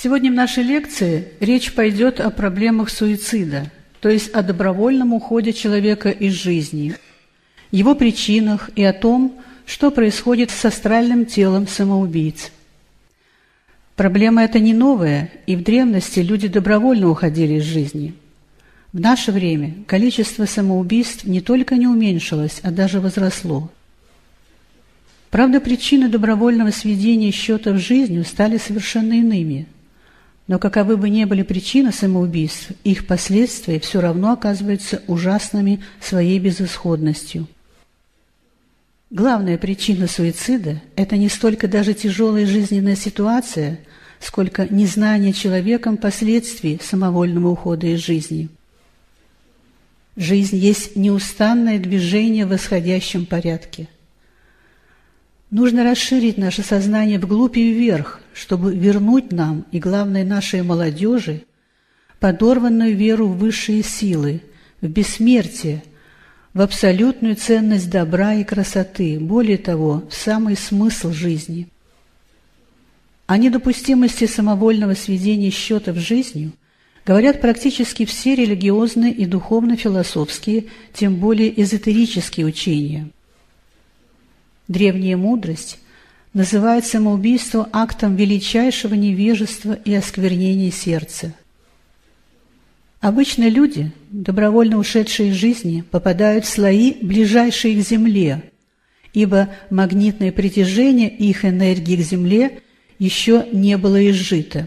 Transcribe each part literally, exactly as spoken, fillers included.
Сегодня в нашей лекции речь пойдет о проблемах суицида, то есть о добровольном уходе человека из жизни, его причинах и о том, что происходит с астральным телом самоубийц. Проблема эта не новая, и в древности люди добровольно уходили из жизни. В наше время количество самоубийств не только не уменьшилось, а даже возросло. Правда, причины добровольного сведения счетов с жизнью стали совершенно иными. Но каковы бы ни были причины самоубийств, их последствия все равно оказываются ужасными своей безысходностью. Главная причина суицида – это не столько даже тяжелая жизненная ситуация, сколько незнание человеком последствий самовольного ухода из жизни. Жизнь есть неустанное движение в восходящем порядке. Нужно расширить наше сознание вглубь и вверх, чтобы вернуть нам, и главное нашей молодежи, подорванную веру в высшие силы, в бессмертие, в абсолютную ценность добра и красоты, более того, в самый смысл жизни. О недопустимости самовольного сведения счетов с жизнью говорят практически все религиозные и духовно-философские, тем более эзотерические учения. Древняя мудрость называет самоубийство актом величайшего невежества и осквернения сердца. Обычно люди, добровольно ушедшие из жизни, попадают в слои, ближайшие к Земле, ибо магнитное притяжение их энергии к Земле еще не было изжито.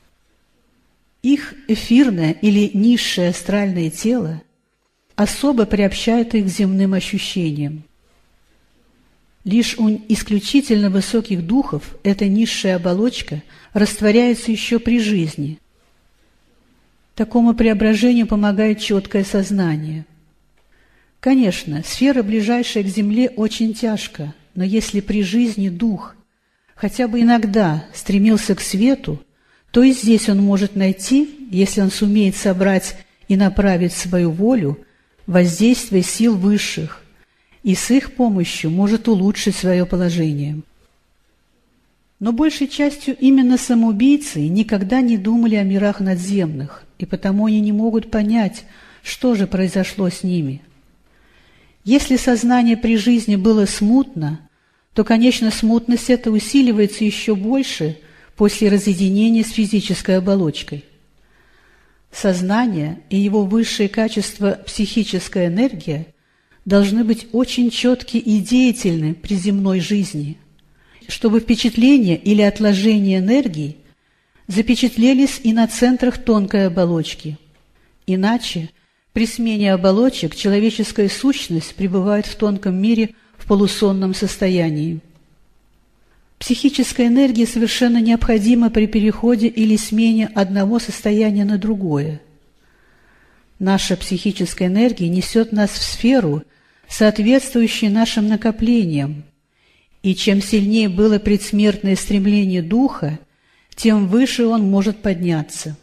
Их эфирное или низшее астральное тело особо приобщает их к земным ощущениям. Лишь у исключительно высоких духов эта низшая оболочка растворяется еще при жизни. Такому преображению помогает четкое сознание. Конечно, сфера, ближайшая к Земле, очень тяжка, но если при жизни дух хотя бы иногда стремился к свету, то и здесь он может найти, если он сумеет собрать и направить свою волю, воздействие сил высших, и с их помощью может улучшить свое положение. Но большей частью именно самоубийцы никогда не думали о мирах надземных, и потому они не могут понять, что же произошло с ними. Если сознание при жизни было смутно, то, конечно, смутность эта усиливается еще больше после разъединения с физической оболочкой. Сознание и его высшее качество психическая энергия должны быть очень четки и деятельны при земной жизни, чтобы впечатления или отложения энергии запечатлелись и на центрах тонкой оболочки. Иначе при смене оболочек человеческая сущность пребывает в тонком мире в полусонном состоянии. Психическая энергия совершенно необходима при переходе или смене одного состояния на другое. Наша психическая энергия несет нас в сферу, соответствующую нашим накоплениям, и чем сильнее было предсмертное стремление духа, тем выше он может подняться.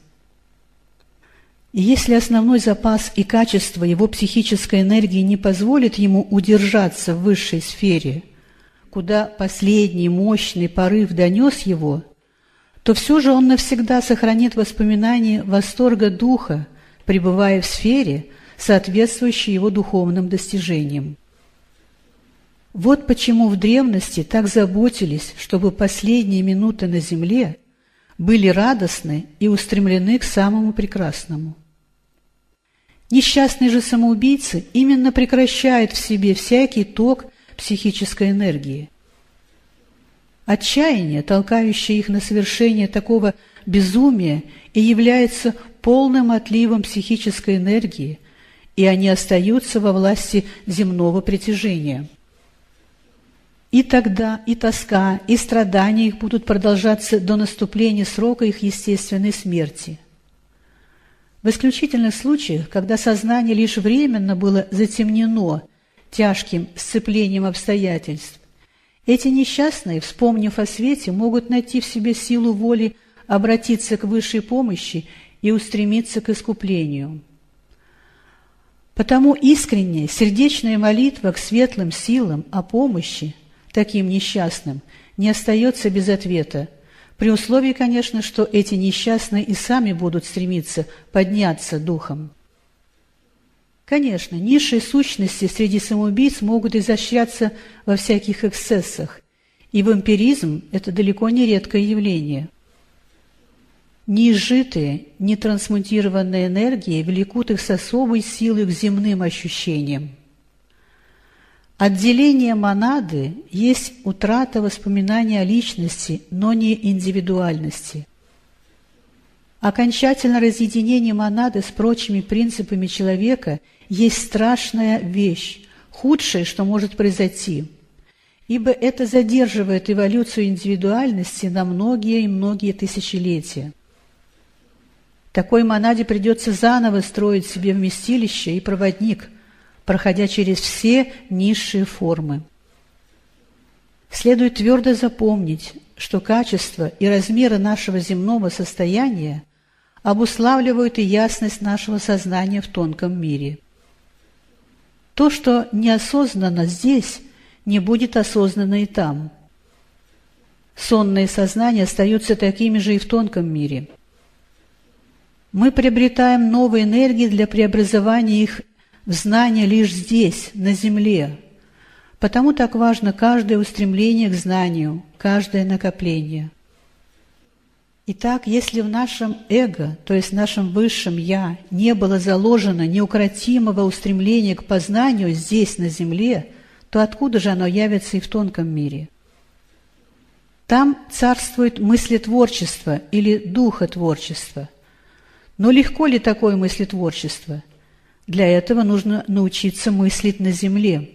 И если основной запас и качество его психической энергии не позволит ему удержаться в высшей сфере, куда последний мощный порыв донес его, то все же он навсегда сохранит воспоминания восторга духа, пребывая в сфере, соответствующей его духовным достижениям. Вот почему в древности так заботились, чтобы последние минуты на земле были радостны и устремлены к самому прекрасному. Несчастные же самоубийцы именно прекращают в себе всякий ток психической энергии. Отчаяние, толкающее их на совершение такого безумия, и является полным отливом психической энергии, и они остаются во власти земного притяжения. И тогда и тоска, и страдания их будут продолжаться до наступления срока их естественной смерти. В исключительных случаях, когда сознание лишь временно было затемнено тяжким сцеплением обстоятельств, эти несчастные, вспомнив о свете, могут найти в себе силу воли обратиться к высшей помощи и устремиться к искуплению. Потому искренняя, сердечная молитва к светлым силам о помощи таким несчастным не остается без ответа, При условии, конечно, что эти несчастные и сами будут стремиться подняться духом. Конечно, низшие сущности среди самоубийц могут изощряться во всяких эксцессах, и вампиризм – это далеко не редкое явление. Неизжитые, нетрансмутированные энергии влекут их с особой силой к земным ощущениям. Отделение монады есть утрата воспоминания о личности, но не индивидуальности. Окончательное разъединение монады с прочими принципами человека есть страшная вещь, худшее, что может произойти, ибо это задерживает эволюцию индивидуальности на многие и многие тысячелетия. Такой монаде придется заново строить себе вместилище и проводник, проходя через все низшие формы. Следует твердо запомнить, что качество и размеры нашего земного состояния обуславливают и ясность нашего сознания в тонком мире. То, что неосознанно здесь, не будет осознанно и там. Сонные сознания остаются такими же и в тонком мире. Мы приобретаем новые энергии для преобразования их в знания лишь здесь, на Земле. Потому так важно каждое устремление к знанию, каждое накопление. Итак, если в нашем эго, то есть в нашем высшем «я», не было заложено неукротимого устремления к познанию здесь, на Земле, то откуда же оно явится и в тонком мире? Там царствует мыслетворчество или духотворчество. Но легко ли такое мыслетворчество? Для этого нужно научиться мыслить на земле.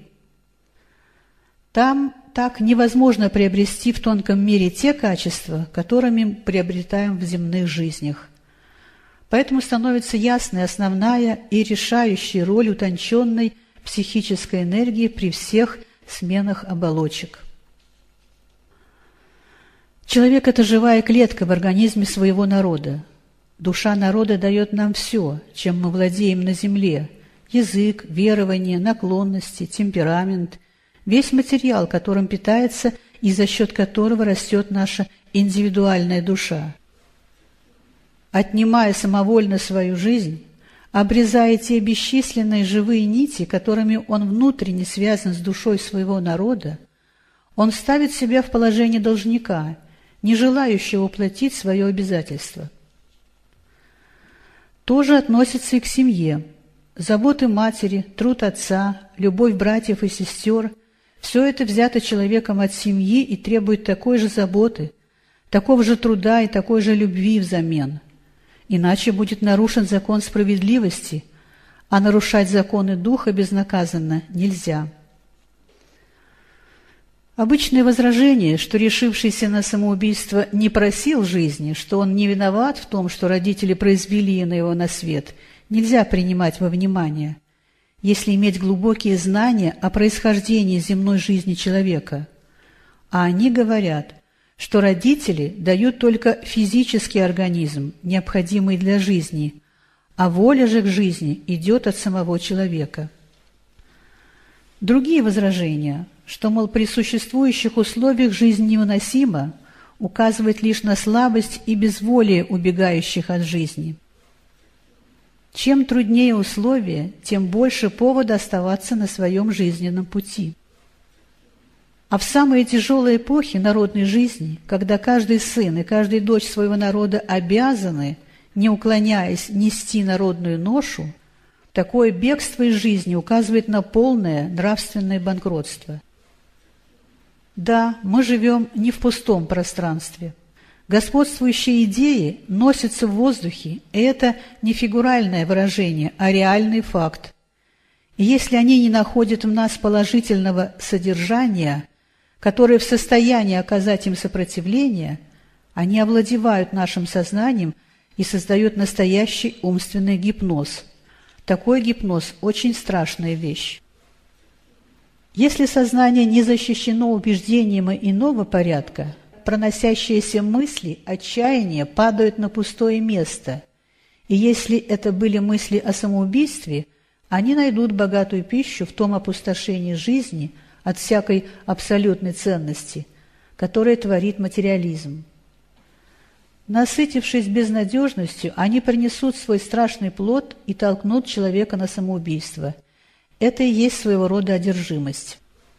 Там так невозможно приобрести в тонком мире те качества, которыми приобретаем в земных жизнях. Поэтому становится ясной основная и решающая роль утонченной психической энергии при всех сменах оболочек. Человек – это живая клетка в организме своего народа. Душа народа дает нам все, чем мы владеем на земле – язык, верование, наклонности, темперамент, весь материал, которым питается и за счет которого растет наша индивидуальная душа. Отнимая самовольно свою жизнь, обрезая те бесчисленные живые нити, которыми он внутренне связан с душой своего народа, он ставит себя в положение должника, не желающего уплатить свое обязательство. То же относится и к семье. Заботы матери, труд отца, любовь братьев и сестер – все это взято человеком от семьи и требует такой же заботы, такого же труда и такой же любви взамен. Иначе будет нарушен закон справедливости, а нарушать законы духа безнаказанно нельзя. Обычное возражение, что решившийся на самоубийство не просил жизни, что он не виноват в том, что родители произвели его на свет, нельзя принимать во внимание, если иметь глубокие знания о происхождении земной жизни человека. А они говорят, что родители дают только физический организм, необходимый для жизни, а воля же к жизни идет от самого человека. Другие возражения, что, мол, при существующих условиях жизнь невыносима, указывает лишь на слабость и безволие убегающих от жизни. Чем труднее условия, тем больше повода оставаться на своем жизненном пути. А в самые тяжелые эпохи народной жизни, когда каждый сын и каждая дочь своего народа обязаны, не уклоняясь, нести народную ношу, такое бегство из жизни указывает на полное нравственное банкротство. Да, мы живем не в пустом пространстве. Господствующие идеи носятся в воздухе, и это не фигуральное выражение, а реальный факт. И если они не находят в нас положительного содержания, которое в состоянии оказать им сопротивление, они овладевают нашим сознанием и создают настоящий умственный гипноз. Такой гипноз – очень страшная вещь. Если сознание не защищено убеждением иного порядка, проносящиеся мысли, отчаяние падают на пустое место, и если это были мысли о самоубийстве, они найдут богатую пищу в том опустошении жизни от всякой абсолютной ценности, которое творит материализм. Насытившись безнадежностью, они принесут свой страшный плод и толкнут человека на самоубийство. Это и есть своего рода одержимость.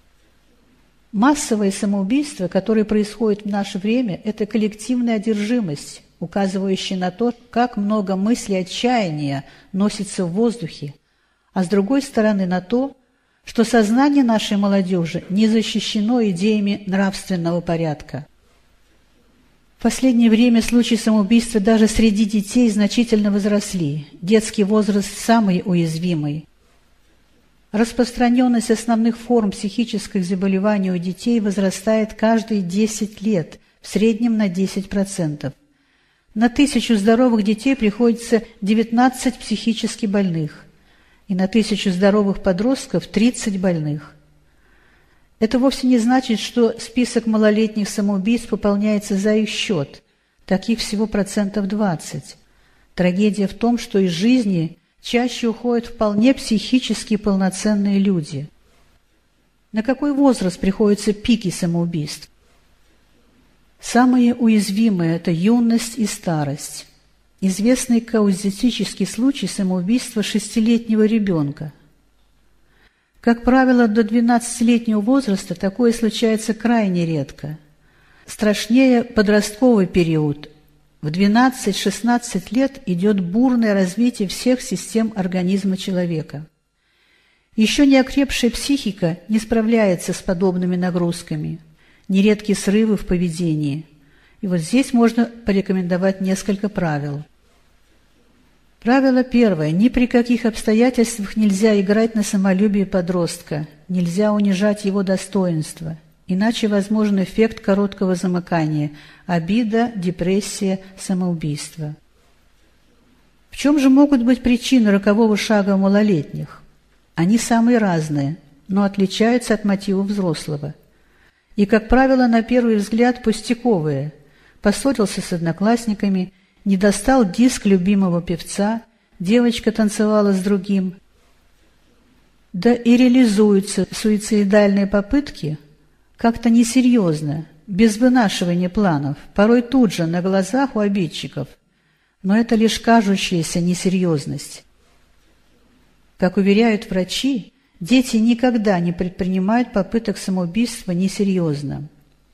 Массовое самоубийство, которое происходит в наше время, это коллективная одержимость, указывающая на то, как много мыслей отчаяния носится в воздухе, а с другой стороны на то, что сознание нашей молодежи не защищено идеями нравственного порядка. В последнее время случаи самоубийства даже среди детей значительно возросли. Детский возраст самый уязвимый. Распространенность основных форм психических заболеваний у детей возрастает каждые десять лет, в среднем на десять процентов. На тысячу здоровых детей приходится девятнадцать психически больных, и на тысячу здоровых подростков тридцать больных. Это вовсе не значит, что список малолетних самоубийств пополняется за их счет. Таких всего процентов двадцать. Трагедия в том, что из жизни чаще уходят вполне психически полноценные люди. На какой возраст приходятся пики самоубийств? Самые уязвимые – это юность и старость. Известный каузистический случай самоубийства шестилетнего ребенка. Как правило, до двенадцатилетнего возраста такое случается крайне редко. Страшнее подростковый период. В двенадцать-шестнадцать лет идет бурное развитие всех систем организма человека. Еще не окрепшая психика не справляется с подобными нагрузками. Нередки срывы в поведении. И вот здесь можно порекомендовать несколько правил. Правило первое. Ни при каких обстоятельствах нельзя играть на самолюбии подростка, нельзя унижать его достоинство, иначе возможен эффект короткого замыкания, обида, депрессия, самоубийство. В чем же могут быть причины рокового шага у малолетних? Они самые разные, но отличаются от мотивов взрослого. И, как правило, на первый взгляд пустяковые. Поссорился с одноклассниками, не достал диск любимого певца, девочка танцевала с другим. Да и реализуются суицидальные попытки как-то несерьезно, без вынашивания планов, порой тут же, на глазах у обидчиков. Но это лишь кажущаяся несерьезность. Как уверяют врачи, дети никогда не предпринимают попыток самоубийства несерьезно.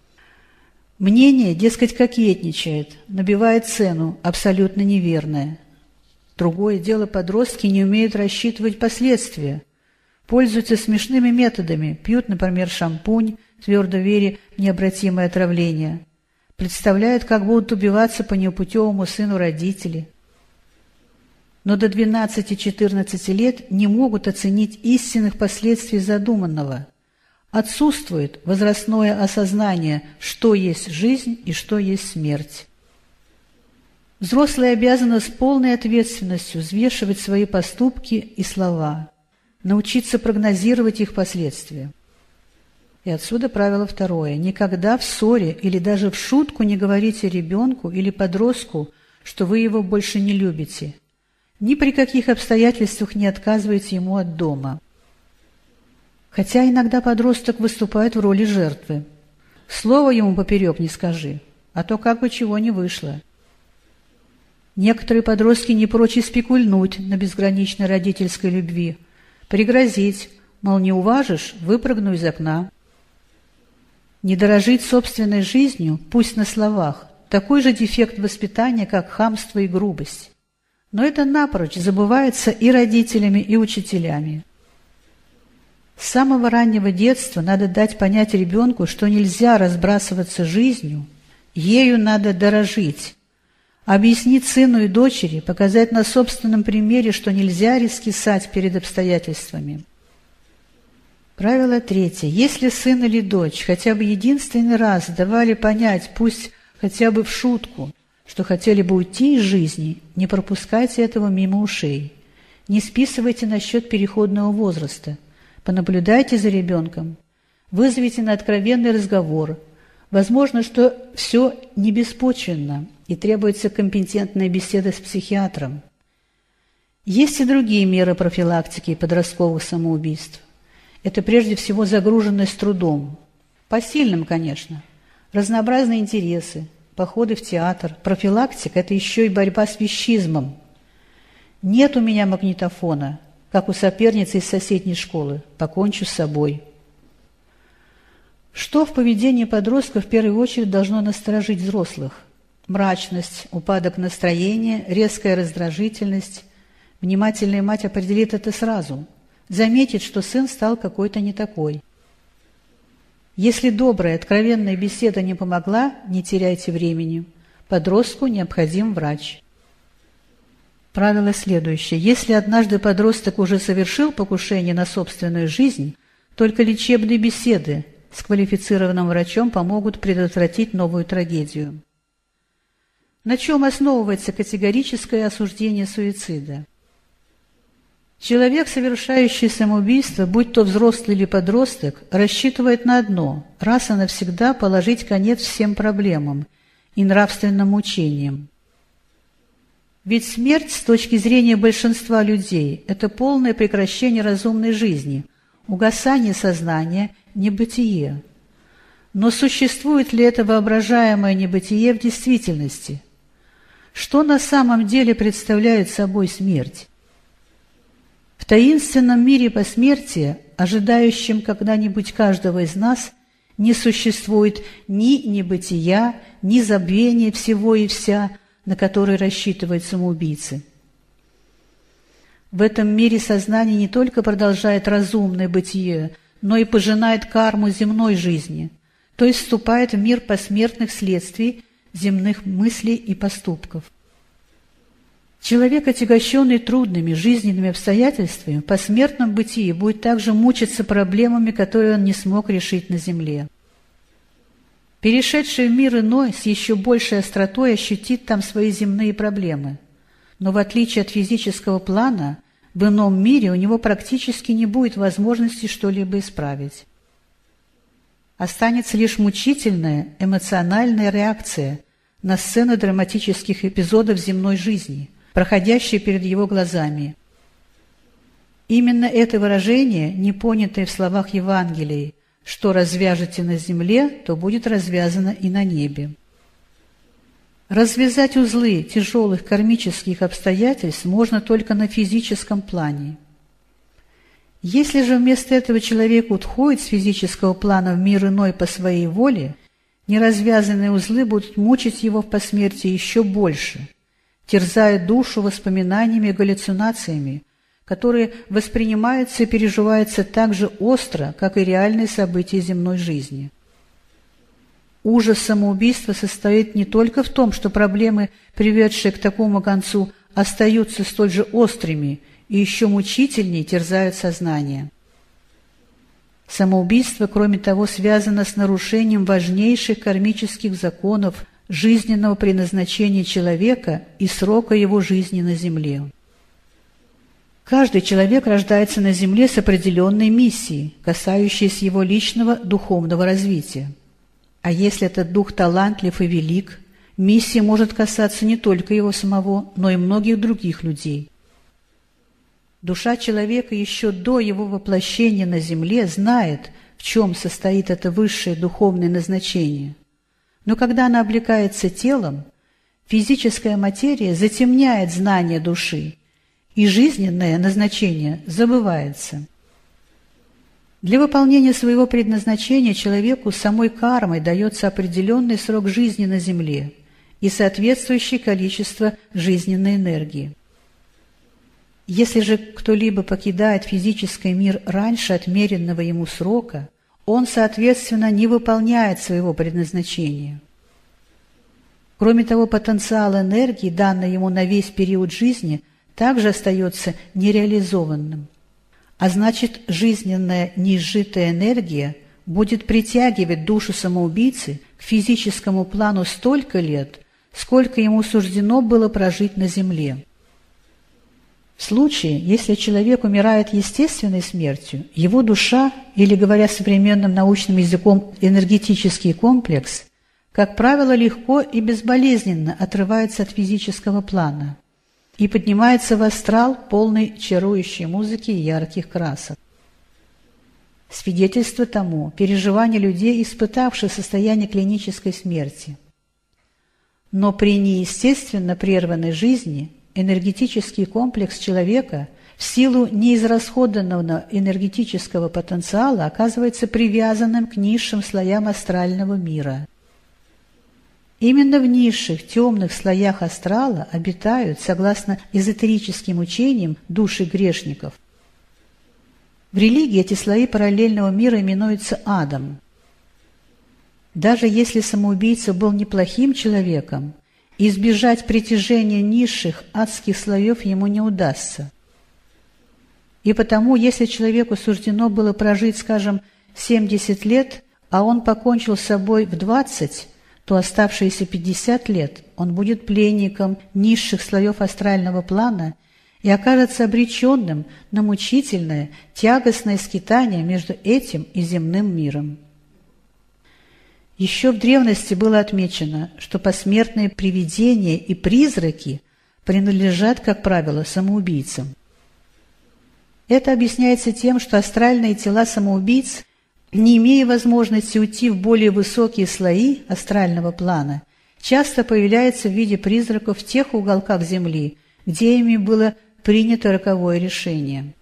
Мнение, дескать, кокетничает, набивает цену, абсолютно неверное. Другое дело, подростки не умеют рассчитывать последствия, пользуются смешными методами, пьют, например, шампунь, твердо веря в необратимое отравление, представляют, как будут убиваться по непутевому сыну родители. Но до двенадцати-четырнадцати лет не могут оценить истинных последствий задуманного. Отсутствует возрастное осознание, что есть жизнь и что есть смерть. Взрослые обязаны с полной ответственностью взвешивать свои поступки и слова, научиться прогнозировать их последствия. И отсюда правило второе. Никогда в ссоре или даже в шутку не говорите ребенку или подростку, что вы его больше не любите. Ни при каких обстоятельствах не отказывайте ему от дома. Хотя иногда подросток выступает в роли жертвы. Слово ему поперек не скажи, а то как бы чего не вышло. Некоторые подростки не прочь и спекульнуть на безграничной родительской любви, пригрозить, мол, не уважишь, выпрыгну из окна. Не дорожить собственной жизнью, пусть на словах, такой же дефект воспитания, как хамство и грубость. Но это напрочь забывается и родителями, и учителями. С самого раннего детства надо дать понять ребенку, что нельзя разбрасываться жизнью, ею надо дорожить. Объяснить сыну и дочери, показать на собственном примере, что нельзя раскисать перед обстоятельствами. Правило третье. Если сын или дочь хотя бы единственный раз давали понять, пусть хотя бы в шутку, что хотели бы уйти из жизни, не пропускайте этого мимо ушей. Не списывайте насчет переходного возраста. Понаблюдайте за ребенком, вызовите на откровенный разговор. Возможно, что все не беспочвенно и требуется компетентная беседа с психиатром. Есть и другие меры профилактики подростковых самоубийств. Это прежде всего загруженность трудом. Посильным, конечно. Разнообразные интересы, походы в театр. Профилактика – это еще и борьба с вещизмом. Нет у меня магнитофона, как у соперницы из соседней школы. Покончу с собой. Что в поведении подростков в первую очередь должно насторожить взрослых? Мрачность, упадок настроения, резкая раздражительность. Внимательная мать определит это сразу. Заметит, что сын стал какой-то не такой. Если добрая, откровенная беседа не помогла, не теряйте времени. Подростку необходим врач. Правило следующее. Если однажды подросток уже совершил покушение на собственную жизнь, только лечебные беседы с квалифицированным врачом помогут предотвратить новую трагедию. На чем основывается категорическое осуждение суицида? Человек, совершающий самоубийство, будь то взрослый или подросток, рассчитывает на одно – раз и навсегда положить конец всем проблемам и нравственным мучениям. Ведь смерть, с точки зрения большинства людей, это полное прекращение разумной жизни, угасание сознания, небытие. Но существует ли это воображаемое небытие в действительности? Что на самом деле представляет собой смерть? В таинственном мире посмертия, ожидающем когда-нибудь каждого из нас, не существует ни небытия, ни забвения всего и вся, на который рассчитывают самоубийцы. В этом мире сознание не только продолжает разумное бытие, но и пожинает карму земной жизни, то есть вступает в мир посмертных следствий земных мыслей и поступков. Человек, отягощенный трудными жизненными обстоятельствами, в посмертном бытии будет также мучиться проблемами, которые он не смог решить на земле. Перешедший в мир иной с еще большей остротой ощутит там свои земные проблемы. Но в отличие от физического плана, в ином мире у него практически не будет возможности что-либо исправить. Останется лишь мучительная эмоциональная реакция на сцены драматических эпизодов земной жизни, проходящие перед его глазами. Именно это выражение, не понятое в словах Евангелия, что развяжете на земле, то будет развязано и на небе. Развязать узлы тяжелых кармических обстоятельств можно только на физическом плане. Если же вместо этого человек уходит с физического плана в мир иной по своей воле, неразвязанные узлы будут мучить его в посмертии еще больше, терзая душу воспоминаниями и галлюцинациями, которые воспринимаются и переживаются так же остро, как и реальные события земной жизни. Ужас самоубийства состоит не только в том, что проблемы, приведшие к такому концу, остаются столь же острыми и еще мучительнее терзают сознание. Самоубийство, кроме того, связано с нарушением важнейших кармических законов жизненного предназначения человека и срока его жизни на земле. Каждый человек рождается на земле с определенной миссией, касающейся его личного духовного развития. А если этот дух талантлив и велик, миссия может касаться не только его самого, но и многих других людей. Душа человека еще до его воплощения на земле знает, в чем состоит это высшее духовное назначение. Но когда она облекается телом, физическая материя затемняет знание души, и жизненное назначение забывается. Для выполнения своего предназначения человеку самой кармой дается определенный срок жизни на земле и соответствующее количество жизненной энергии. Если же кто-либо покидает физический мир раньше отмеренного ему срока, он, соответственно, не выполняет своего предназначения. Кроме того, потенциал энергии, данный ему на весь период жизни, также остается нереализованным. А значит, жизненная неизжитая энергия будет притягивать душу самоубийцы к физическому плану столько лет, сколько ему суждено было прожить на земле. В случае, если человек умирает естественной смертью, его душа, или, говоря современным научным языком, энергетический комплекс, как правило, легко и безболезненно отрывается от физического плана и поднимается в астрал, полный чарующей музыки и ярких красок. Свидетельство тому – переживание людей, испытавших состояние клинической смерти. Но при неестественно прерванной жизни энергетический комплекс человека в силу неизрасходованного энергетического потенциала оказывается привязанным к низшим слоям астрального мира. Именно в низших темных слоях астрала обитают, согласно эзотерическим учениям, души грешников. В религии эти слои параллельного мира именуются адом. Даже если самоубийца был неплохим человеком, избежать притяжения низших адских слоев ему не удастся. И потому, если человеку суждено было прожить, скажем, семьдесят лет, а он покончил с собой в двадцать, то оставшиеся пятьдесят лет он будет пленником низших слоев астрального плана и окажется обреченным на мучительное, тягостное скитание между этим и земным миром. Еще в древности было отмечено, что посмертные привидения и призраки принадлежат, как правило, самоубийцам. Это объясняется тем, что астральные тела самоубийц, не имея возможности уйти в более высокие слои астрального плана, часто появляются в виде призраков в тех уголках Земли, где ими было принято роковое решение.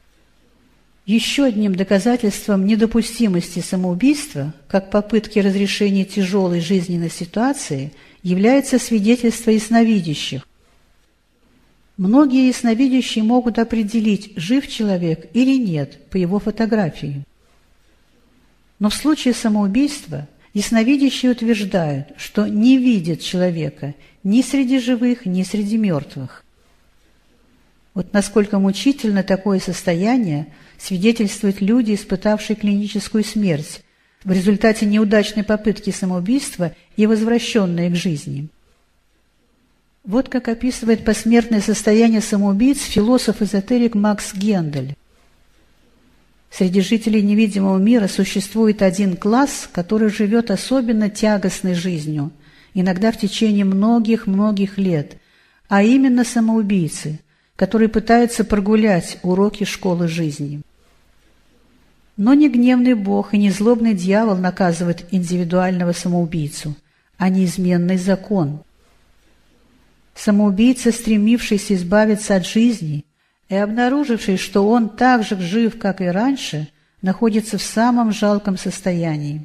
Еще одним доказательством недопустимости самоубийства, как попытки разрешения тяжелой жизненной ситуации, является свидетельство ясновидящих. Многие ясновидящие могут определить, жив человек или нет по его фотографии. Но в случае самоубийства ясновидящие утверждают, что не видят человека ни среди живых, ни среди мертвых. Вот насколько мучительно такое состояние свидетельствуют люди, испытавшие клиническую смерть в результате неудачной попытки самоубийства и возвращенные к жизни. Вот как описывает посмертное состояние самоубийц философ-эзотерик Макс Гендель. Среди жителей невидимого мира существует один класс, который живет особенно тягостной жизнью, иногда в течение многих-многих лет, а именно самоубийцы, которые пытаются прогулять уроки школы жизни. Но не гневный Бог и не злобный дьявол наказывают индивидуального самоубийцу, а неизменный закон. Самоубийца, стремившийся избавиться от жизни и обнаруживший, что он так же жив, как и раньше, находится в самом жалком состоянии.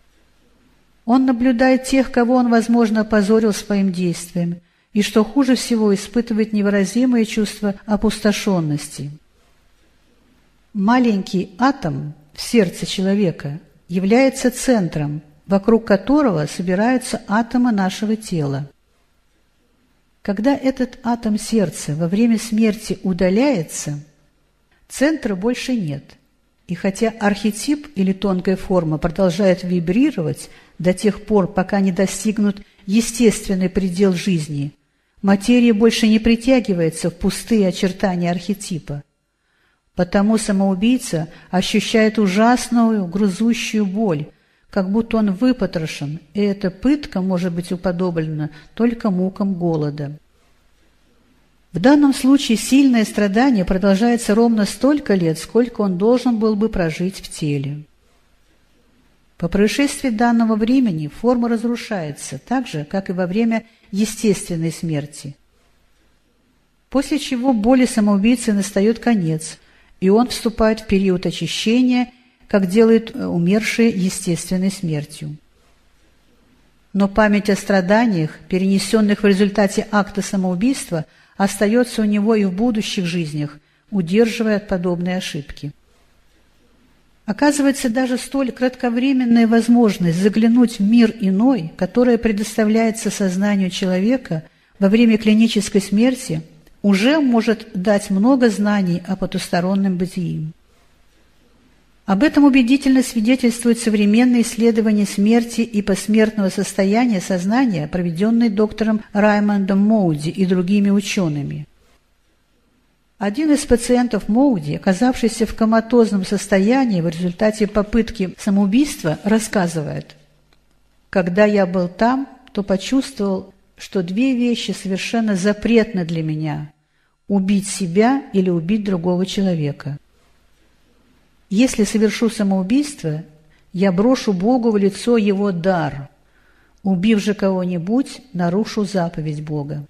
Он наблюдает тех, кого он, возможно, опозорил своим действием, и, что хуже всего, испытывает невыразимое чувство опустошенности. Маленький атом в сердце человека является центром, вокруг которого собираются атомы нашего тела. Когда этот атом сердца во время смерти удаляется, центра больше нет. И хотя архетип или тонкая форма продолжает вибрировать до тех пор, пока не достигнут естественный предел жизни, материя больше не притягивается в пустые очертания архетипа. Потому самоубийца ощущает ужасную грызущую боль, как будто он выпотрошен, и эта пытка может быть уподоблена только мукам голода. В данном случае сильное страдание продолжается ровно столько лет, сколько он должен был бы прожить в теле. По происшествии данного времени форма разрушается, так же, как и во время естественной смерти. После чего боли самоубийцы настает конец, и он вступает в период очищения, как делают умершие естественной смертью. Но память о страданиях, перенесенных в результате акта самоубийства, остается у него и в будущих жизнях, удерживая от подобной ошибки. Оказывается, даже столь кратковременная возможность заглянуть в мир иной, которая предоставляется сознанию человека во время клинической смерти, уже может дать много знаний о потустороннем бытии. Об этом убедительно свидетельствуют современные исследования смерти и посмертного состояния сознания, проведенные доктором Раймондом Моуди и другими учеными. Один из пациентов Моуди, оказавшийся в коматозном состоянии в результате попытки самоубийства, рассказывает: «Когда я был там, то почувствовал, что две вещи совершенно запретны для меня – убить себя или убить другого человека. Если совершу самоубийство, я брошу Богу в лицо его дар. Убив же кого-нибудь, нарушу заповедь Бога.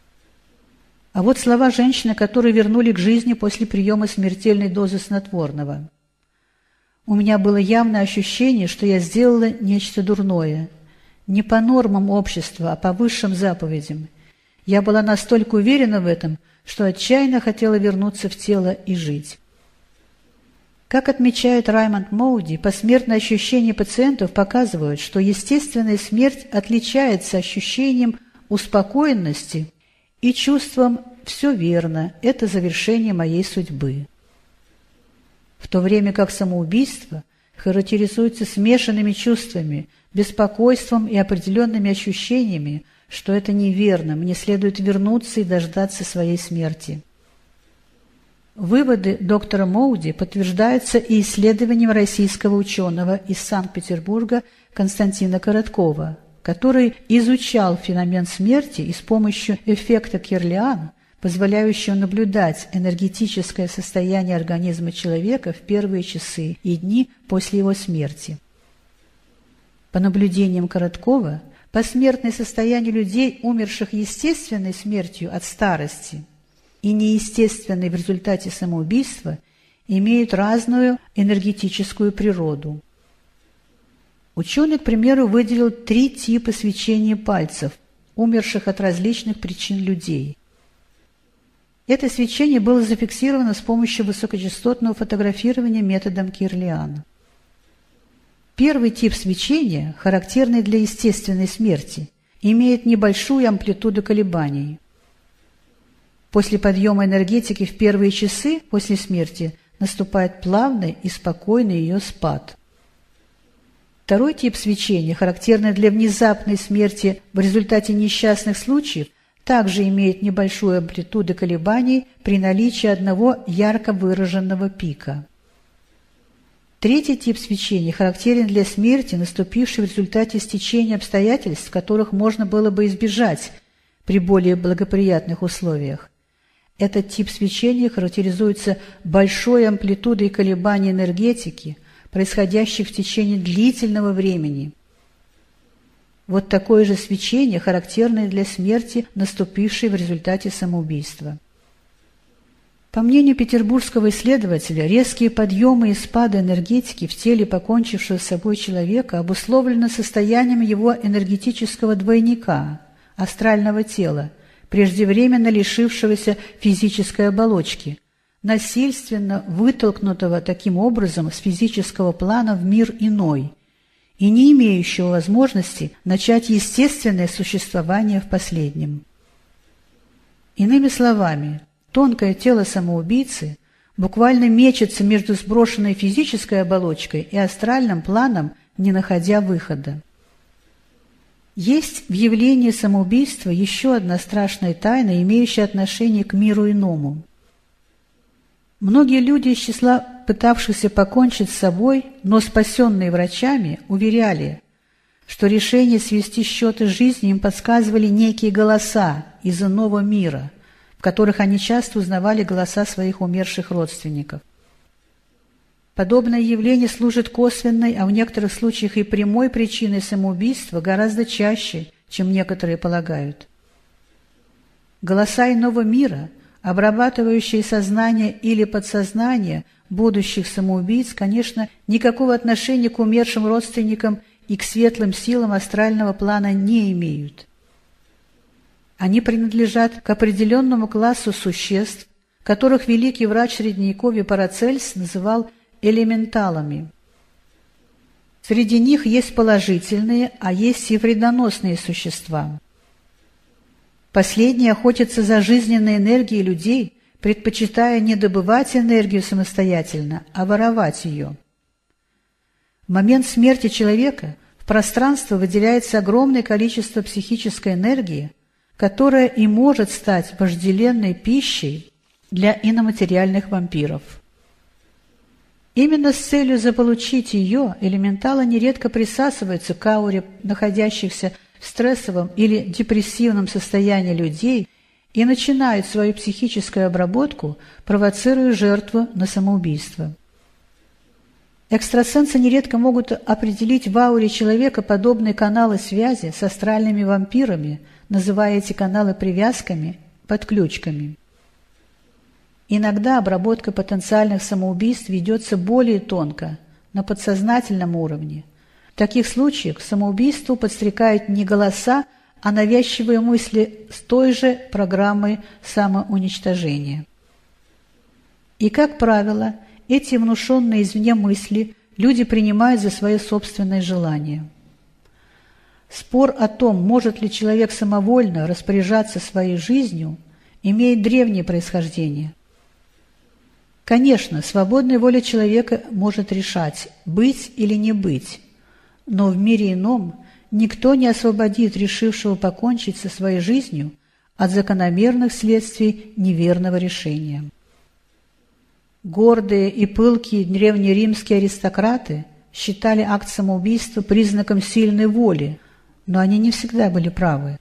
А вот слова женщины, которые вернули к жизни после приема смертельной дозы снотворного. У меня было явное ощущение, что я сделала нечто дурное. Не по нормам общества, а по высшим заповедям. Я была настолько уверена в этом, что отчаянно хотела вернуться в тело и жить. Как отмечает Раймонд Моуди, посмертные ощущения пациентов показывают, что естественная смерть отличается ощущением успокоенности и чувством «все верно, это завершение моей судьбы». В то время как самоубийство характеризуется смешанными чувствами, беспокойством и определенными ощущениями, что это неверно, мне следует вернуться и дождаться своей смерти. Выводы доктора Моуди подтверждаются и исследованием российского ученого из Санкт-Петербурга Константина Короткова, который изучал феномен смерти и с помощью эффекта Кирлиан, позволяющего наблюдать энергетическое состояние организма человека в первые часы и дни после его смерти. По наблюдениям Короткова, посмертное состояние людей, умерших естественной смертью от старости и неестественной в результате самоубийства, имеют разную энергетическую природу. Ученый, к примеру, выделил три типа свечения пальцев, умерших от различных причин людей. Это свечение было зафиксировано с помощью высокочастотного фотографирования методом Кирлиан. Первый тип свечения, характерный для естественной смерти, имеет небольшую амплитуду колебаний. После подъема энергетики в первые часы после смерти наступает плавный и спокойный ее спад. Второй тип свечения, характерный для внезапной смерти в результате несчастных случаев, также имеет небольшую амплитуду колебаний при наличии одного ярко выраженного пика. Третий тип свечения характерен для смерти, наступившей в результате стечения обстоятельств, которых можно было бы избежать при более благоприятных условиях. Этот тип свечения характеризуется большой амплитудой колебаний энергетики, происходящих в течение длительного времени. Вот такое же свечение, характерное для смерти, наступившей в результате самоубийства. По мнению петербургского исследователя, резкие подъемы и спады энергетики в теле покончившего с собой человека обусловлены состоянием его энергетического двойника, астрального тела, преждевременно лишившегося физической оболочки, насильственно вытолкнутого таким образом с физического плана в мир иной и не имеющего возможности начать естественное существование в последнем. Иными словами, тонкое тело самоубийцы буквально мечется между сброшенной физической оболочкой и астральным планом, не находя выхода. Есть в явлении самоубийства еще одна страшная тайна, имеющая отношение к миру иному. Многие люди из числа пытавшихся покончить с собой, но спасенные врачами, уверяли, что решение свести счеты с жизнью им подсказывали некие голоса из иного мира, в которых они часто узнавали голоса своих умерших родственников. Подобное явление служит косвенной, а в некоторых случаях и прямой причиной самоубийства гораздо чаще, чем некоторые полагают. Голоса иного мира, обрабатывающие сознание или подсознание будущих самоубийц, конечно, никакого отношения к умершим родственникам и к светлым силам астрального плана не имеют. Они принадлежат к определенному классу существ, которых великий врач Средневековья Парацельс называл элементалами. Среди них есть положительные, а есть и вредоносные существа. Последние охотятся за жизненной энергией людей, предпочитая не добывать энергию самостоятельно, а воровать ее. В момент смерти человека в пространство выделяется огромное количество психической энергии, которая и может стать вожделенной пищей для иноматериальных вампиров. Именно с целью заполучить ее элементалы нередко присасываются к ауре находящихся в стрессовом или депрессивном состоянии людей и начинают свою психическую обработку, провоцируя жертву на самоубийство. Экстрасенсы нередко могут определить в ауре человека подобные каналы связи с астральными вампирами, называя эти каналы привязками, подключками. Иногда обработка потенциальных самоубийств ведется более тонко, на подсознательном уровне. В таких случаях к самоубийству подстрекают не голоса, а навязчивые мысли с той же программой самоуничтожения. И, как правило, эти внушенные извне мысли люди принимают за свои собственные желания. Спор о том, может ли человек самовольно распоряжаться своей жизнью, имеет древнее происхождение. Конечно, свободная воля человека может решать, быть или не быть, но в мире ином никто не освободит решившего покончить со своей жизнью от закономерных следствий неверного решения. Гордые и пылкие древнеримские аристократы считали акт самоубийства признаком сильной воли, но они не всегда были правы.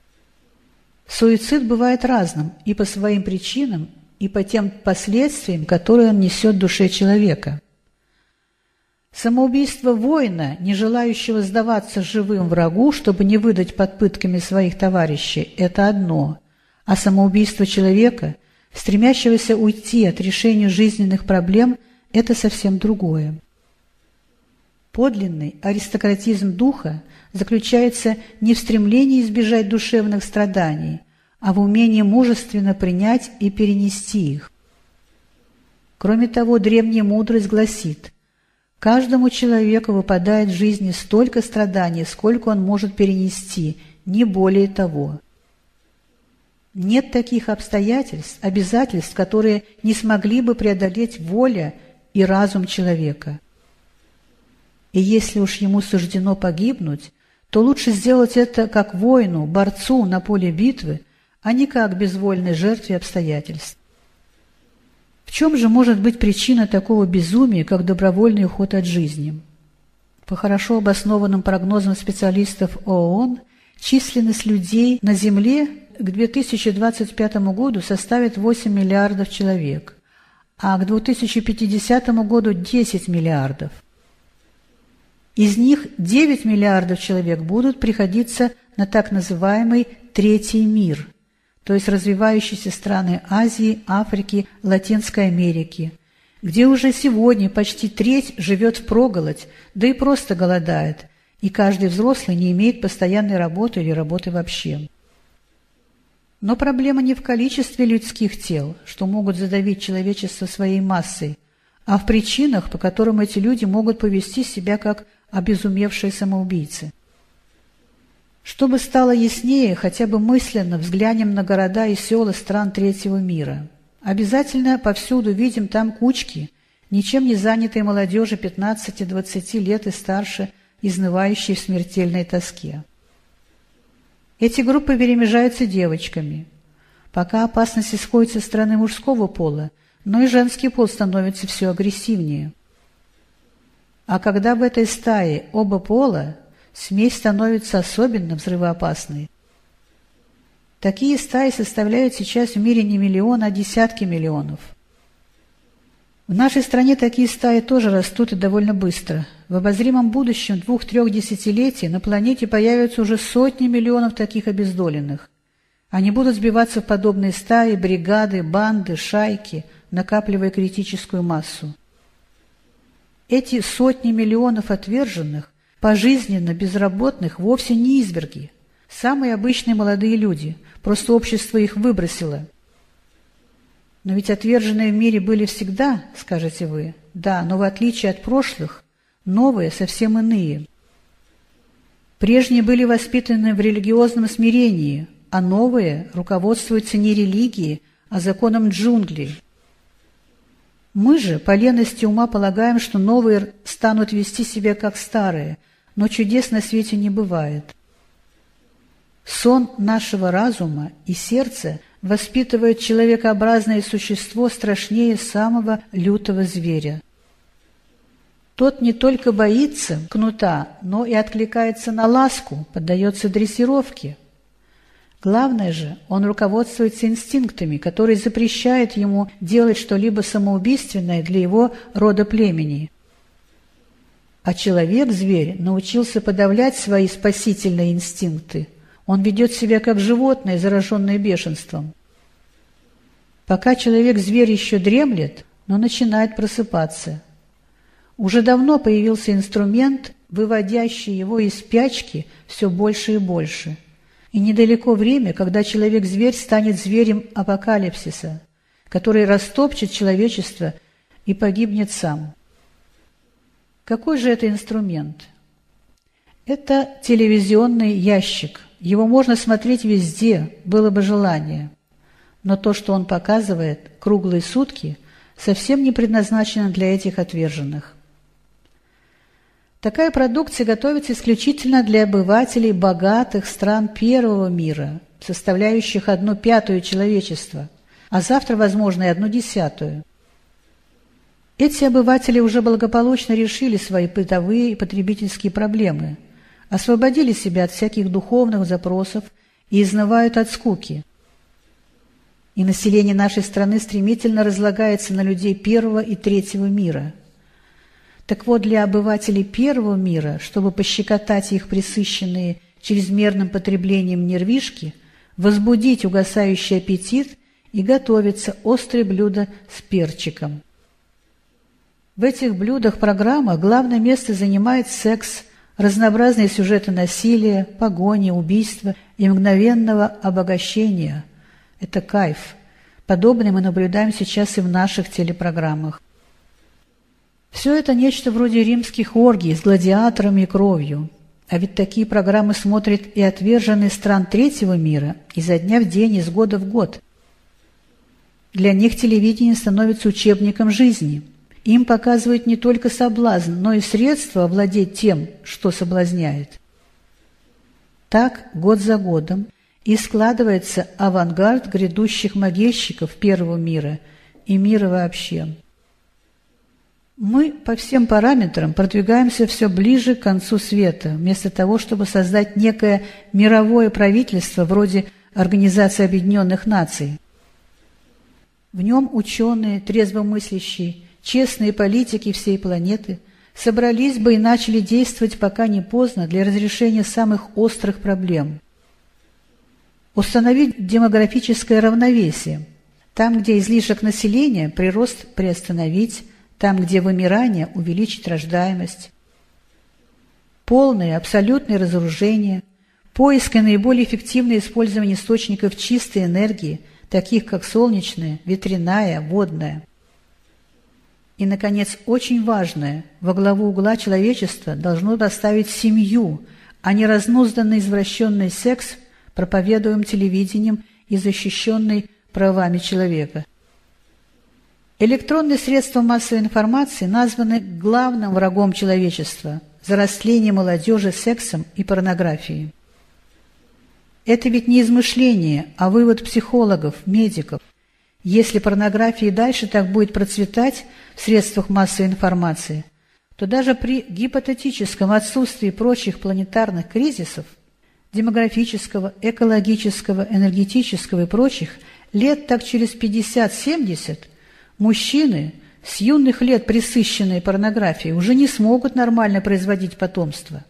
Суицид бывает разным и по своим причинам, и по тем последствиям, которые он несет душе человека. Самоубийство воина, не желающего сдаваться живым врагу, чтобы не выдать под пытками своих товарищей, это одно, а самоубийство человека, стремящегося уйти от решения жизненных проблем, это совсем другое. Подлинный аристократизм духа заключается не в стремлении избежать душевных страданий, а в умении мужественно принять и перенести их. Кроме того, древняя мудрость гласит: каждому человеку выпадает в жизни столько страданий, сколько он может перенести, не более того. Нет таких обстоятельств, обязательств, которые не смогли бы преодолеть воля и разум человека. И если уж ему суждено погибнуть, то лучше сделать это как воину, борцу на поле битвы, а не как безвольной жертве обстоятельств. В чем же может быть причина такого безумия, как добровольный уход от жизни? По хорошо обоснованным прогнозам специалистов ООН, численность людей на Земле к две тысячи двадцать пятому году составит восемь миллиардов человек, а к две тысячи пятидесятому году десять миллиардов. Из них девять миллиардов человек будут приходиться на так называемый «третий мир», то есть развивающиеся страны Азии, Африки, Латинской Америки, где уже сегодня почти треть живет впроголодь, да и просто голодает, и каждый взрослый не имеет постоянной работы или работы вообще. Но проблема не в количестве людских тел, что могут задавить человечество своей массой, а в причинах, по которым эти люди могут повести себя как обезумевшие самоубийцы. Чтобы стало яснее, хотя бы мысленно взглянем на города и села стран третьего мира. Обязательно повсюду видим там кучки, ничем не занятой молодежи пятнадцати-двадцати лет и старше, изнывающей в смертельной тоске. Эти группы перемежаются девочками. Пока опасность исходит со стороны мужского пола, но и женский пол становится все агрессивнее. А когда в этой стае оба пола, смесь становится особенно взрывоопасной. Такие стаи составляют сейчас в мире не миллион, а десятки миллионов. В нашей стране такие стаи тоже растут и довольно быстро. В обозримом будущем двух-трех десятилетий на планете появятся уже сотни миллионов таких обездоленных. Они будут сбиваться в подобные стаи, бригады, банды, шайки, накапливая критическую массу. Эти сотни миллионов отверженных, пожизненно безработных, вовсе не изверги. Самые обычные молодые люди, просто общество их выбросило. Но ведь отверженные в мире были всегда, скажете вы. Да, но в отличие от прошлых, новые совсем иные. Прежние были воспитаны в религиозном смирении, а новые руководствуются не религией, а законом джунглей. Мы же по лености ума полагаем, что новые станут вести себя как старые, но чудес на свете не бывает. Сон нашего разума и сердца воспитывает человекообразное существо страшнее самого лютого зверя. Тот не только боится кнута, но и откликается на ласку, поддается дрессировке. Главное же, он руководствуется инстинктами, которые запрещают ему делать что-либо самоубийственное для его рода племени. А человек-зверь научился подавлять свои спасительные инстинкты. Он ведет себя как животное, зараженное бешенством. Пока человек-зверь еще дремлет, но начинает просыпаться. Уже давно появился инструмент, выводящий его из спячки все больше и больше. И недалеко время, когда человек-зверь станет зверем апокалипсиса, который растопчет человечество и погибнет сам. Какой же это инструмент? Это телевизионный ящик. Его можно смотреть везде, было бы желание. Но то, что он показывает круглые сутки, совсем не предназначено для этих отверженных. Такая продукция готовится исключительно для обывателей богатых стран первого мира, составляющих одну пятую человечества, а завтра, возможно, и одну десятую. Эти обыватели уже благополучно решили свои бытовые и потребительские проблемы, освободили себя от всяких духовных запросов и изнывают от скуки. И население нашей страны стремительно разлагается на людей первого и третьего мира. Так вот, для обывателей первого мира, чтобы пощекотать их пресыщенные чрезмерным потреблением нервишки, возбудить угасающий аппетит и готовится острое блюдо с перчиком. В этих блюдах-программах главное место занимает секс, разнообразные сюжеты насилия, погони, убийства и мгновенного обогащения. Это кайф. Подобное мы наблюдаем сейчас и в наших телепрограммах. Все это нечто вроде римских оргий с гладиаторами и кровью. А ведь такие программы смотрят и отверженные стран третьего мира изо дня в день, из года в год. Для них телевидение становится учебником жизни. Им показывают не только соблазн, но и средства овладеть тем, что соблазняет. Так, год за годом, и складывается авангард грядущих могильщиков первого мира и мира вообще. Мы по всем параметрам продвигаемся все ближе к концу света, вместо того, чтобы создать некое мировое правительство вроде Организации Объединенных Наций. В нем ученые, трезвомыслящие, честные политики всей планеты собрались бы и начали действовать, пока не поздно, для разрешения самых острых проблем. Установить демографическое равновесие. Там, где излишек населения, прирост приостановить, там, где вымирание, увеличить рождаемость. Полное, абсолютное разоружение, поиск и наиболее эффективное использование источников чистой энергии, таких как солнечная, ветряная, водная. И, наконец, очень важное, во главу угла человечества должно поставить семью, а не разнузданный извращенный секс, проповедуемый телевидением и защищенный правами человека. Электронные средства массовой информации названы главным врагом человечества за растление молодежи сексом и порнографией. Это ведь не измышление, а вывод психологов, медиков. Если порнография и дальше так будет процветать в средствах массовой информации, то даже при гипотетическом отсутствии прочих планетарных кризисов, демографического, экологического, энергетического и прочих, лет так через пятьдесят-семьдесят мужчины, с юных лет пресыщенные порнографией, уже не смогут нормально производить потомство.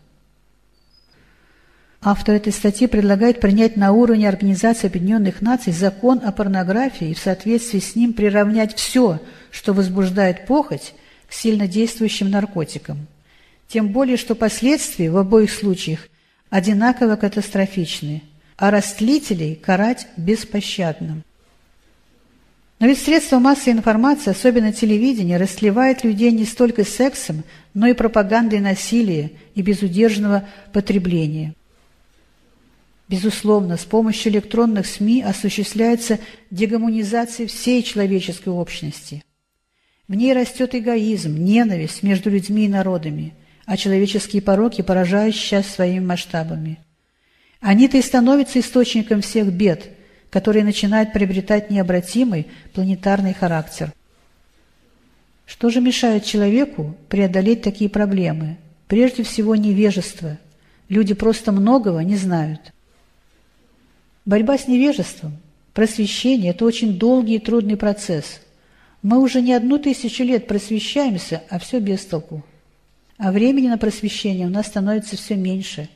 Автор этой статьи предлагает принять на уровне Организации Объединенных Наций закон о порнографии и в соответствии с ним приравнять все, что возбуждает похоть, к сильнодействующим наркотикам. Тем более, что последствия в обоих случаях одинаково катастрофичны, а растлителей карать беспощадно. Но ведь средства массовой информации, особенно телевидение, растлевает людей не столько сексом, но и пропагандой насилия и безудержного потребления. Безусловно, с помощью электронных СМИ осуществляется дегуманизация всей человеческой общности. В ней растет эгоизм, ненависть между людьми и народами, а человеческие пороки поражают сейчас своими масштабами. Они-то и становятся источником всех бед, которые начинают приобретать необратимый планетарный характер. Что же мешает человеку преодолеть такие проблемы? Прежде всего невежество. Люди просто многого не знают. Борьба с невежеством, просвещение – это очень долгий и трудный процесс. Мы уже не одну тысячу лет просвещаемся, а все без толку. а времени на просвещение у нас становится все меньше.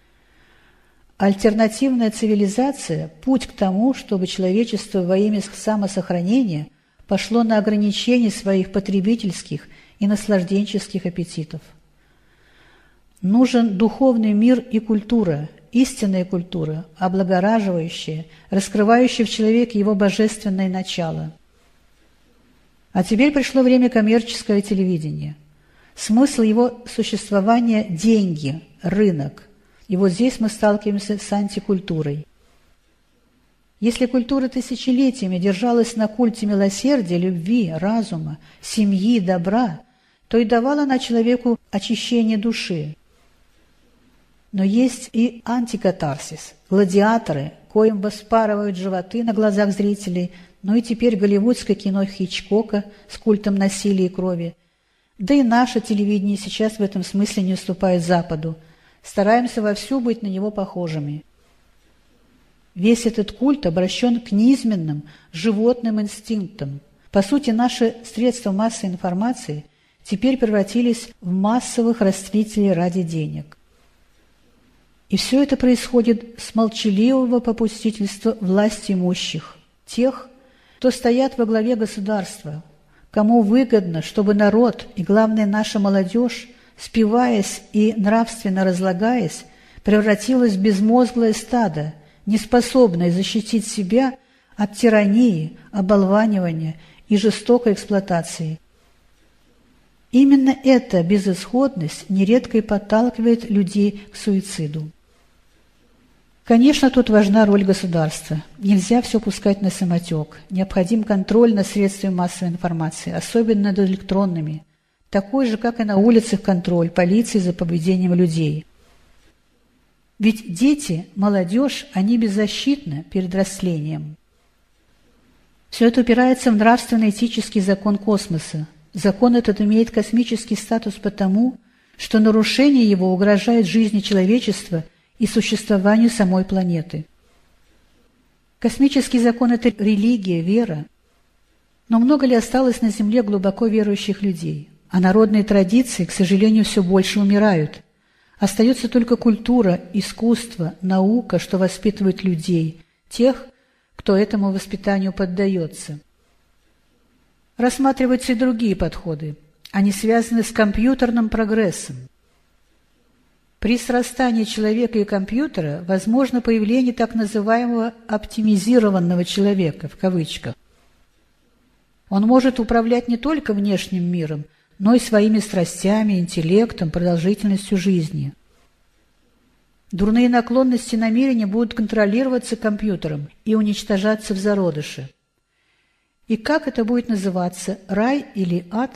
Альтернативная цивилизация – путь к тому, чтобы человечество во имя самосохранения пошло на ограничение своих потребительских и наслажденческих аппетитов. Нужен духовный мир и культура, истинная культура, облагораживающая, раскрывающая в человеке его божественное начало. А теперь пришло время коммерческого телевидения. Смысл его существования – деньги, рынок. И вот здесь мы сталкиваемся с антикультурой. Если культура тысячелетиями держалась на культе милосердия, любви, разума, семьи, добра, то и давала она человеку очищение души. Но есть и антикатарсис, гладиаторы, коим воспарывают животы на глазах зрителей, ну и теперь голливудское кино Хичкока с культом насилия и крови. Да и наше телевидение сейчас в этом смысле не уступает Западу. Стараемся вовсю быть на него похожими. Весь этот культ обращен к низменным животным инстинктам. По сути, наши средства массовой информации теперь превратились в массовых растлителей ради денег. И все это происходит с молчаливого попустительства власть имущих, тех, кто стоят во главе государства, кому выгодно, чтобы народ и, главное, наша молодежь, спиваясь и нравственно разлагаясь, превратилась в безмозглое стадо, неспособное защитить себя от тирании, оболванивания и жестокой эксплуатации. Именно эта безысходность нередко и подталкивает людей к суициду. Конечно, тут важна роль государства. Нельзя все пускать на самотек. Необходим контроль над средствами массовой информации, особенно над электронными, такой же, как и на улицах контроль полиции за поведением людей. Ведь дети, молодежь, они беззащитны перед растлением. Все это упирается в нравственно-этический закон космоса. Закон этот имеет космический статус потому, что нарушение его угрожает жизни человечества и существованию самой планеты. Космический закон – это религия, вера. Но много ли осталось на Земле глубоко верующих людей? А народные традиции, к сожалению, все больше умирают. Остается только культура, искусство, наука, что воспитывает людей, тех, кто этому воспитанию поддается. Рассматриваются и другие подходы. Они связаны с компьютерным прогрессом. При срастании человека и компьютера возможно появление так называемого «оптимизированного человека», в кавычках. Он может управлять не только внешним миром, но и своими страстями, интеллектом, продолжительностью жизни. Дурные наклонности и намерения будут контролироваться компьютером и уничтожаться в зародыше. И как это будет называться, рай или ад?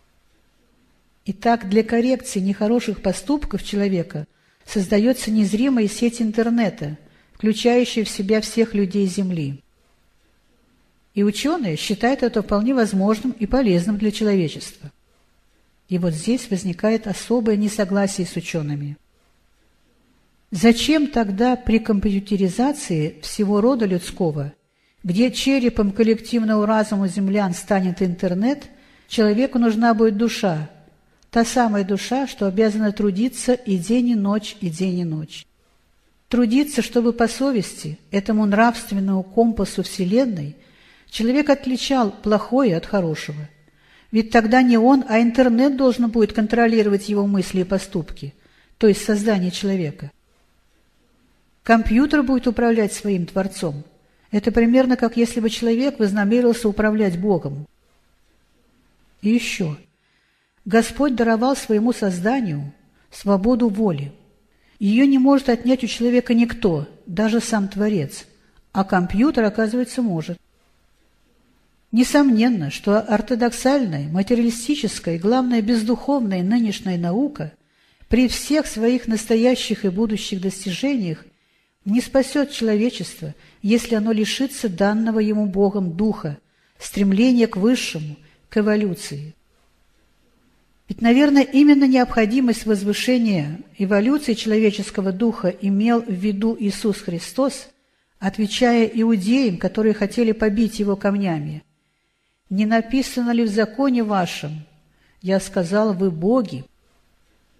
Итак, для коррекции нехороших поступков человека создается незримая сеть интернета, включающая в себя всех людей Земли. И ученые считают это вполне возможным и полезным для человечества. И вот здесь возникает особое несогласие с учеными. Зачем тогда при компьютеризации всего рода людского, где черепом коллективного разума землян станет интернет, человеку нужна будет душа, та самая душа, что обязана трудиться и день, и ночь, и день, и ночь. Трудиться, чтобы по совести, этому нравственному компасу Вселенной, человек отличал плохое от хорошего. Ведь тогда не он, а интернет должен будет контролировать его мысли и поступки, то есть создание человека. Компьютер будет управлять своим Творцом. Это примерно как если бы человек вознамерился управлять Богом. И еще. Господь даровал своему созданию свободу воли. Ее не может отнять у человека никто, даже сам Творец, а компьютер, оказывается, может. Несомненно, что ортодоксальная, материалистическая и, главное, бездуховная нынешняя наука при всех своих настоящих и будущих достижениях не спасет человечество, если оно лишится данного ему Богом духа, стремления к высшему, к эволюции. Ведь, наверное, именно необходимость возвышения эволюции человеческого духа имел в виду Иисус Христос, отвечая иудеям, которые хотели побить его камнями. «Не написано ли в законе вашем? Я сказал, вы боги».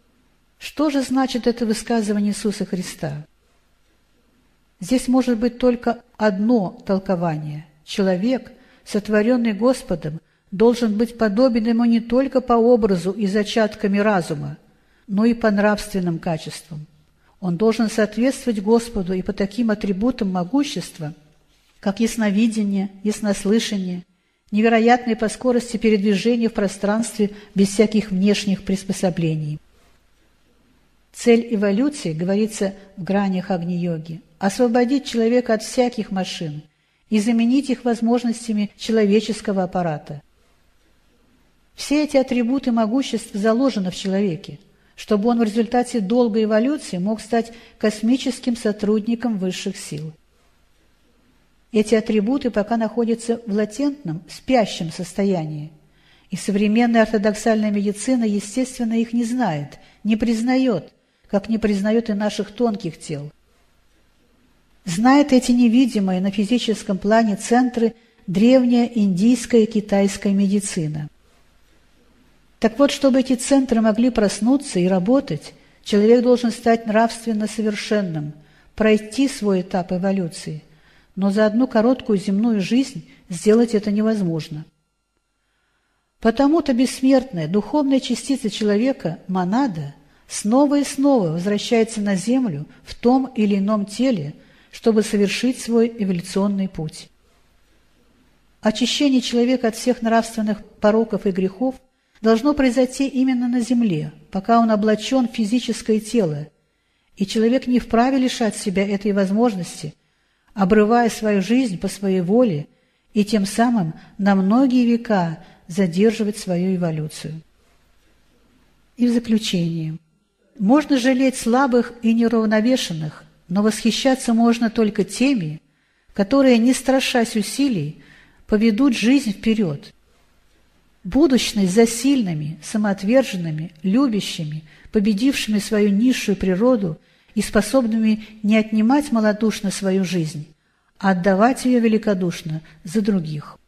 Что же значит это высказывание Иисуса Христа? Здесь может быть только одно толкование. Человек, сотворенный Господом, должен быть подобен Ему не только по образу и зачатками разума, но и по нравственным качествам. Он должен соответствовать Господу и по таким атрибутам могущества, как ясновидение, яснослышание, невероятное по скорости передвижения в пространстве без всяких внешних приспособлений. Цель эволюции, говорится в гранях Агни-йоги, освободить человека от всяких машин и заменить их возможностями человеческого аппарата. Все эти атрибуты могущества заложены в человеке, чтобы он в результате долгой эволюции мог стать космическим сотрудником высших сил. Эти атрибуты пока находятся в латентном, спящем состоянии, и современная ортодоксальная медицина, естественно, их не знает, не признает, как не признает и наших тонких тел. Знает эти невидимые на физическом плане центры древняя индийская и китайская медицина. Так вот, чтобы эти центры могли проснуться и работать, человек должен стать нравственно совершенным, пройти свой этап эволюции, но за одну короткую земную жизнь сделать это невозможно. Потому-то бессмертная духовная частица человека, монада, снова и снова возвращается на землю в том или ином теле, чтобы совершить свой эволюционный путь. Очищение человека от всех нравственных пороков и грехов должно произойти именно на земле, пока он облачен в физическое тело, и человек не вправе лишать себя этой возможности, обрывая свою жизнь по своей воле и тем самым на многие века задерживать свою эволюцию. И в заключение. Можно жалеть слабых и неуравновешенных, но восхищаться можно только теми, которые, не страшась усилий, поведут жизнь вперед. Будущность за сильными, самоотверженными, любящими, победившими свою низшую природу и способными не отнимать малодушно свою жизнь, а отдавать ее великодушно за других.